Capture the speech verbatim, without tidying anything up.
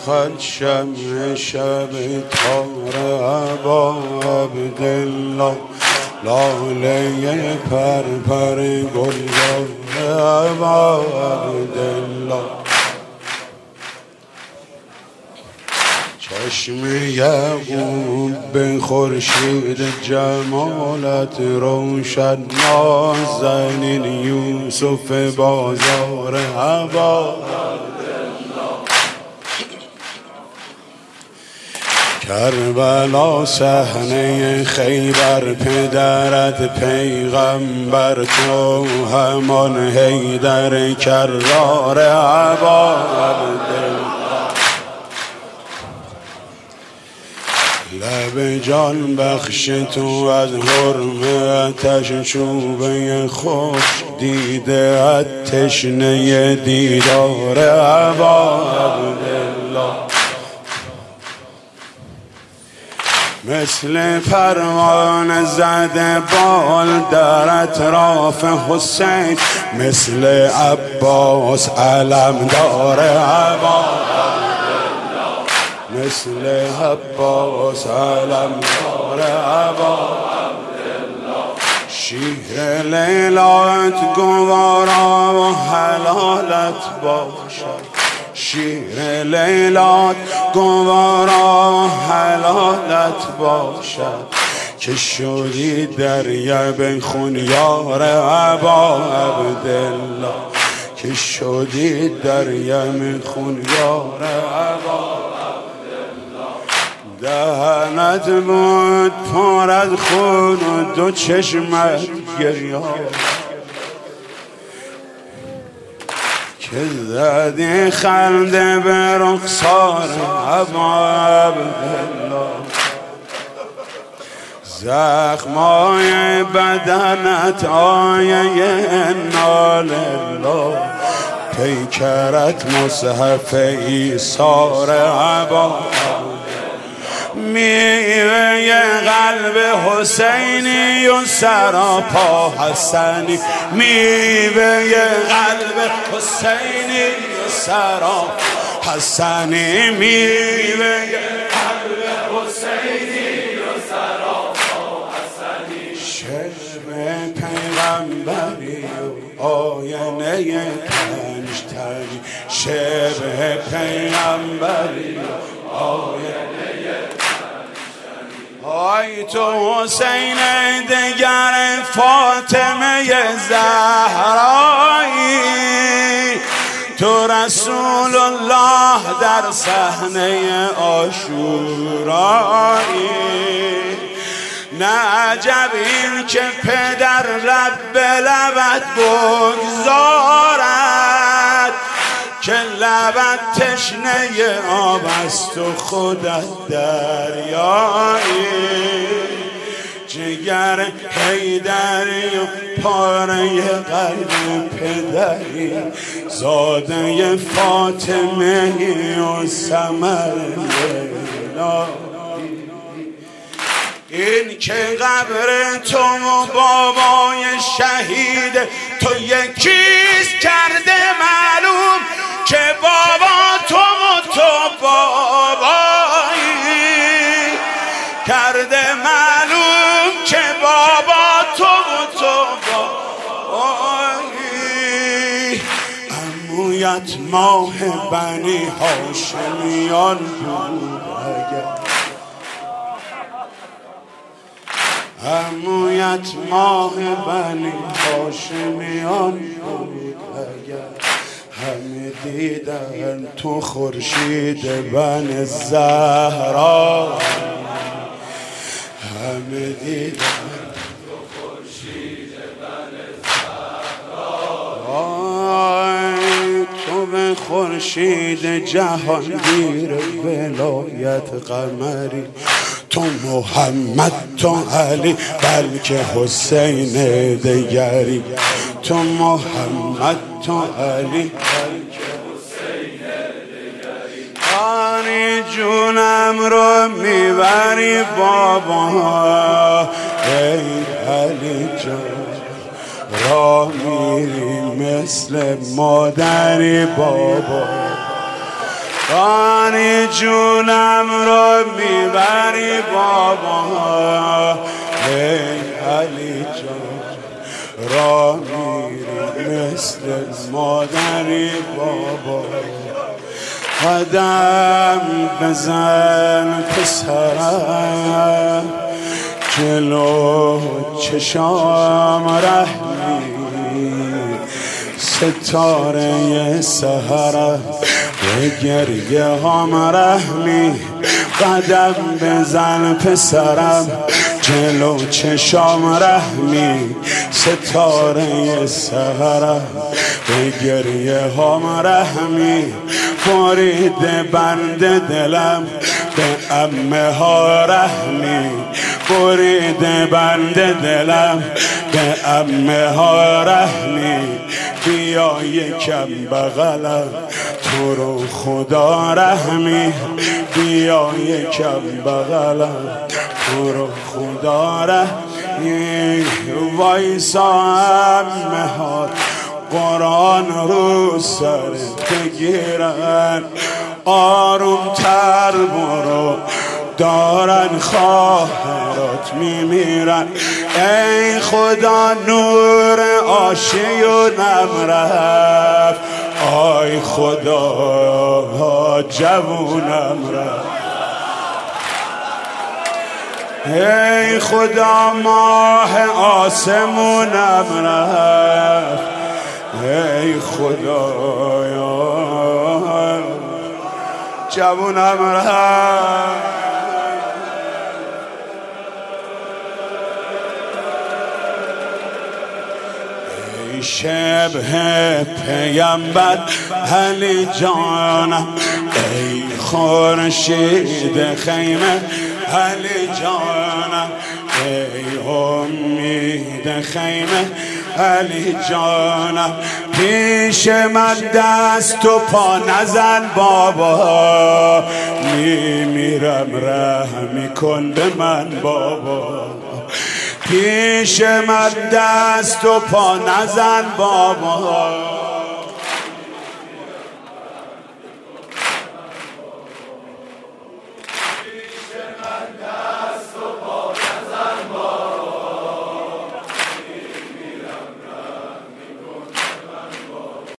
خد شمع شب تار ابا عبدالله، لاله پر پر گلزار ابا عبدالله. چشم یعقوب به خورشید جمالت روشن، نازنین یوسف بازار ابا. کربلا صحنه خیبر، پدرت پیغمبر، تو همان حیدر کرار ابا عبدالله. لب جان بخش تو از حرمتش، چوبه خوش دیده ات تشنه دیدار ابا عبدالله. مثل پروانه زده بال در اطراف حسین، مثل عباس علمدار ابا، مثل عباس علمدار ابا. شیر لیلات گوارا و حلالت باشد، شیر لیلات گوارا و حلالت باشد، که شدی دریا به خون یار ابا عبدالله، که شدی دریا به خون یار ابا. دهنت بود پر از خون و دو چشمت گریان، که زدی خنده به رخسار ابا عبدالله. زخمای بدنت آیه انا لله، پیکرت مصحف ایثار ابا. میوه قلب حسینی و سراپا حسنی، میوه قلب حسینی و سراپا حسنی، میوه قلب حسینی و سراپا حسنی. شرم پیغمبری و آینه پنجتنی، شرم پیغمبری و آینه. آی تو حسین دگر فاطمه زهرایی، تو رسول الله در صحنه عاشورایی. نه عجب این که پدر لب به لبت بگذارد، که لبت تشنه آب است و خودت دریایی. جگر حیدری و پاره قلب پدری، زاده فاطمه و ثمر لیلا. این که قبر تو و بابای شهید تو یکیست، کرده معلوم که بابا تو و تو بابایی، کرده معلوم که بابا تو و تو بابایی. عمویت ماه بنی هاشمیان بود اگر، عمویت ماه بنی هاشمیان بود اگر، همه دیدن تو خورشید بن زهرا، همه دیدن تو خورشید بن زهرا. آی تو به خورشید جهانگیر ولایت قمری، تو محمد تو علی بلکه حسین دگری، تو محمد تو علی بلکه حسین دگری. آنی جونم رو میبری بابا، ای علی جان راه میری مثل مادری بابا. آنی جونم رو میبری بابا، ای علی جان را میری مثل مادری بابا. قدم بزن پسرم جلو چشام رحمی، ستاره سحرم به گریه هم رحمی. قدم بزن پسرم جلو چشام رحمی، ستاره سحرم به گریه هم رحمی. بریده بند دلم به عمه ها رحمی، بریده بند دلم به عمه ها رحمی. بیا یکم بغلم تو رو خدا رحمی، بیا یکم بغلم تو رو خدا رحمی. وایسا عمه ها قرآن رو سرت بگیرن، آروم تر برو دارن خواهرات میمیرن. ای خدا نور آشیونم رفت، آی خدا جوونم رفت. ای خدا ماه آسمونم رفت، ای خدایا جوونم رفت. ای شبه پیامبر علی جانم، ای خورشید خیمه علی جانم، ای امید خیمه علی جانم. پیش من دست و پا نزن بابا، میمیرم رحمی کن به من بابا. پیش من دست و پا نزن بابا،